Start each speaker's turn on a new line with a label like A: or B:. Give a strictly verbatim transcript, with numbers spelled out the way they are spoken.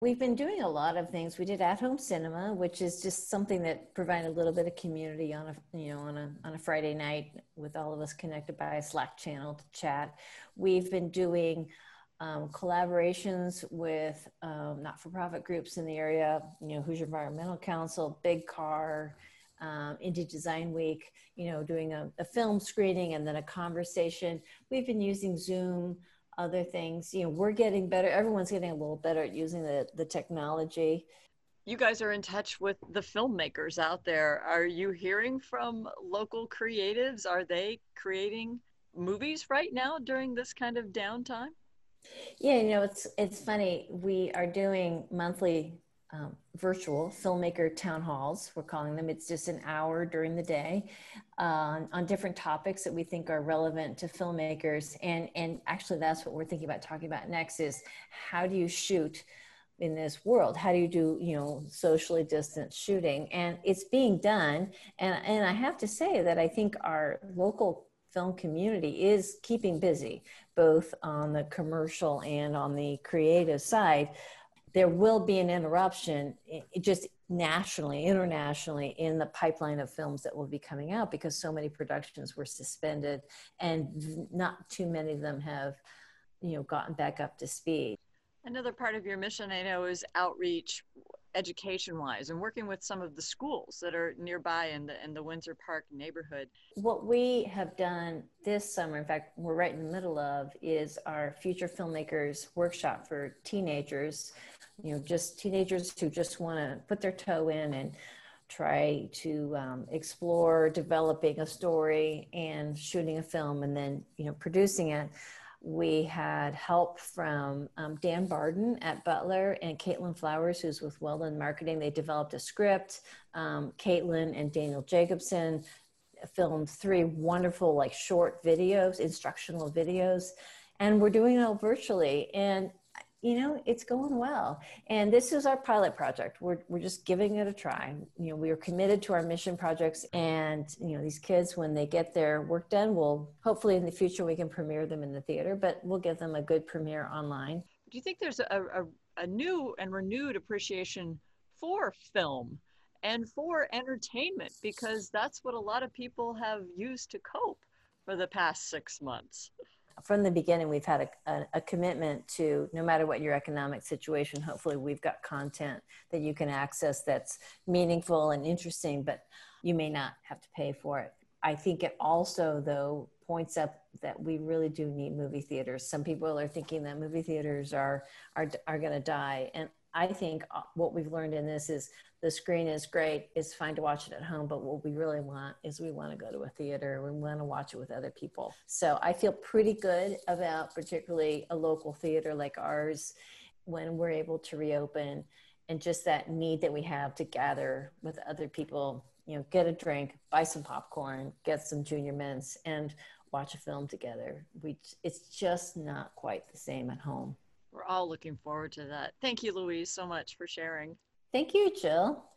A: We've been doing a lot of things. We did at-home cinema, which is just something that provided a little bit of community on a you know on a on a Friday night with all of us connected by a Slack channel to chat. We've been doing um, collaborations with um, not-for-profit groups in the area. You know, Hoosier Environmental Council, Big Car, um, Indie Design Week. You know, doing a, a film screening and then a conversation. We've been using Zoom, other things. You know, we're getting better. Everyone's getting a little better at using the, the technology.
B: You guys are in touch with the filmmakers out there. Are you hearing from local creatives? Are they creating movies right now during this kind of downtime?
A: Yeah, you know, it's it's funny. We are doing monthly um, virtual filmmaker town halls. We're calling them. It's just an hour during the day uh, on different topics that we think are relevant to filmmakers. And and actually, that's what we're thinking about talking about next. Is how do you shoot in this world? How do you do, you know, socially distant shooting? And it's being done. And, and I have to say that I think our local film community is keeping busy, both on the commercial and on the creative side. There will be an interruption it just nationally, internationally, in the pipeline of films that will be coming out because so many productions were suspended and not too many of them have, you know, gotten back up to speed.
B: Another part of your mission, I know, is outreach education wise and working with some of the schools that are nearby in the in the Windsor Park neighborhood.
A: What we have done this summer, in fact, we're right in the middle of, is our Future Filmmakers workshop for teenagers, you know, just teenagers who just want to put their toe in and try to um, explore developing a story and shooting a film and then, you know, producing it. We had help from um, Dan Barden at Butler and Caitlin Flowers, who's with Weldon Marketing. They developed a script. Um, Caitlin and Daniel Jacobson filmed three wonderful, like, short videos, instructional videos, and we're doing it all virtually. And you know, it's going well. And this is our pilot project. We're, we're just giving it a try. You know, we are committed to our mission projects, and, you know, these kids, when they get their work done, will hopefully in the future we can premiere them in the theater, but we'll give them a good premiere online.
B: Do you think there's a, a, a new and renewed appreciation for film and for entertainment? Because that's what a lot of people have used to cope for the past six months.
A: From the beginning, we've had a, a, a commitment to, no matter what your economic situation, hopefully we've got content that you can access that's meaningful and interesting, but you may not have to pay for it. I think it also, though, points up that we really do need movie theaters. Some people are thinking that movie theaters are are, are going to die. And I think what we've learned in this is the screen is great. It's fine to watch it at home, but what we really want is we want to go to a theater. We want to watch it with other people. So I feel pretty good about particularly a local theater like ours when we're able to reopen, and just that need that we have to gather with other people, you know, get a drink, buy some popcorn, get some junior mints, and watch a film together. We, it's just not quite the same at home.
B: We're all looking forward to that. Thank you, Louise, so much for sharing.
A: Thank you, Jill.